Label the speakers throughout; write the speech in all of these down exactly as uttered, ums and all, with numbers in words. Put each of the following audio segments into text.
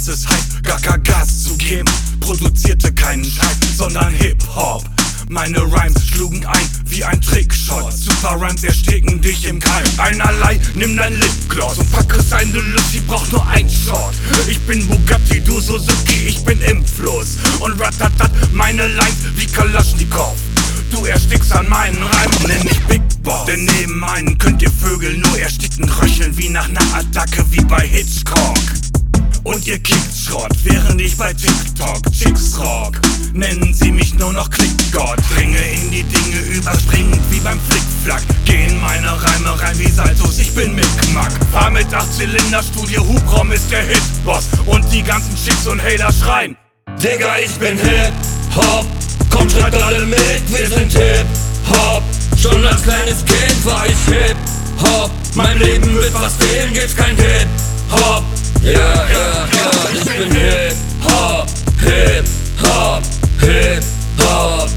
Speaker 1: was es heißt, gar kein Gas zu geben. Produzierte keinen Scheiß, sondern Hip-Hop. Meine Rhymes schlugen ein wie ein Trickshot. Super Rhymes ersticken dich im Keim. Einerlei, nimm dein Lipgloss und pack es ein Deluxe, ich brauch nur ein Shot. Ich bin Bugatti, du Suzuki, ich bin im Fluss. Und ratatat, meine Lines wie Kalaschnikow. Du erstickst an meinen Reimen, nenn mich Big Boss. Denn neben meinen könnt ihr Vögel nur ersticken, röcheln wie nach ner Attacke wie bei Hitchcock. Und ihr kickt Schrott, während ich bei TikTok Chicks rock. Nennen sie mich nur noch Klickgott. Dringe in die Dinge überspringend wie beim Flickflack. Gehen meine Reime rein wie Saltos, ich bin Mickmack. Fahr mit acht Zylinder, Studio Hubraum ist der Hitboss. Und die ganzen Chicks und Hater schreien:
Speaker 2: Digga, ich bin Hip-Hop, komm schreibt alle mit, wir sind Hip-Hop. Schon als kleines Kind war ich Hip-Hop. Mein Leben wird was fehlen, gibt's kein Hip-Hop. Ja, ja, ja, ich bin Hip-Hop, Hip-Hop, Hip-Hop.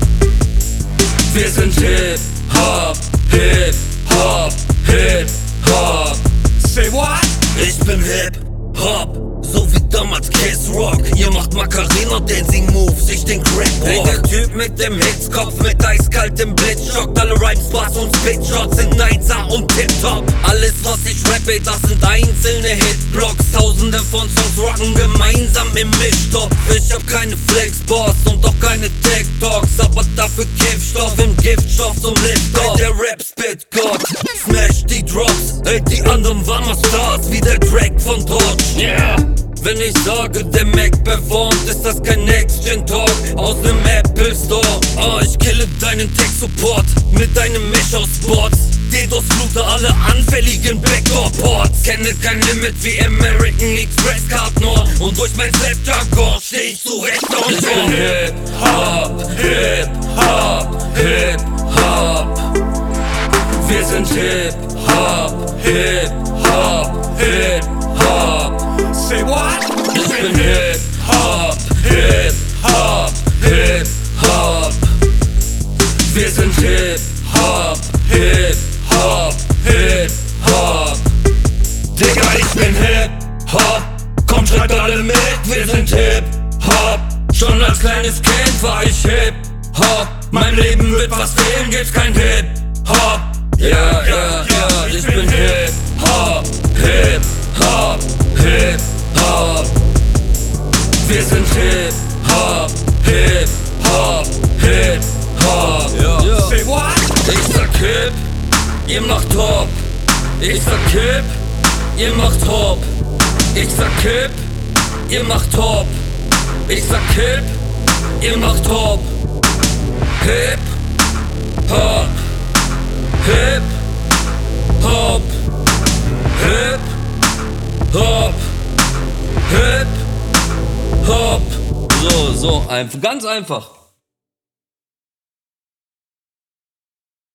Speaker 2: Wir sind Hip-Hop, Hip-Hop, Hip-Hop.
Speaker 1: Say what?
Speaker 2: Ich bin Hip-Hop, so wie damals Kiss Rock. Ihr macht Macarena Dancing Moves, ich den Crack Rock. Hey, der Typ mit dem Hitzkopf, mit eiskaltem Blitzschock. Alle Rhymes, Bars und Spitshots sind eins A und Tip-Top. Alles was ich rappe, das sind einzelne Hitblocks. Tausende von Songs rocken gemeinsam im Mischtopf. Ich hab keine Flexboss und auch keine TikToks, aber dafür Kiffstoff im Giftstoff zum Lift-Off. Der Rap-Spit-Gott, smash die Drops. Ey, die anderen waren mal Stars, wie der Drake von Dodge. Yeah. Wenn ich sage, der Mac performt, ist das kein Next-Gen-Talk aus nem Apple Store. Ah, ich kille deinen Tech-Support mit deinem Misch aus Bots. DDoS-Flute alle anfälligen Backdoor-Ports. Kenne kein Limit wie American Express Card Nord. Und durch mein Slap-Jargon steh ich zurecht und ich bin Hip-Hop, Hip-Hop, Hip-Hop. Wir sind Hip-Hop, Hip-Hop, Hip-Hop.
Speaker 1: Say what?
Speaker 2: Ich bin Hip-Hop, Hip-Hop, Hip-Hop. Wir sind Hip-Hop, Hip-Hop, Hip-Hop. Digga, ich bin Hip-Hop, komm schreibt alle mit, wir sind Hip-Hop. Schon als kleines Kind war ich Hip-Hop. Mein Leben wird was fehlen, gibt's kein Hip-Hop. Ja, ja, ja, ich bin Hip-Hop, Hip-Hop, Hip-Hop. Wir sind Hip-Hop, Hip-Hop, Hip-Hop.
Speaker 1: Yeah. Say what?
Speaker 2: Ich sag Hip, ihr macht Hop. Ich sag Hip, ihr macht Hop. Ich sag Hip, ihr macht Hop. Ich sag Hip, ihr macht Hop. Hip, Hop, Hip, Hop, Hip, Hop, Hip, Hop. So, so einfach, ganz einfach.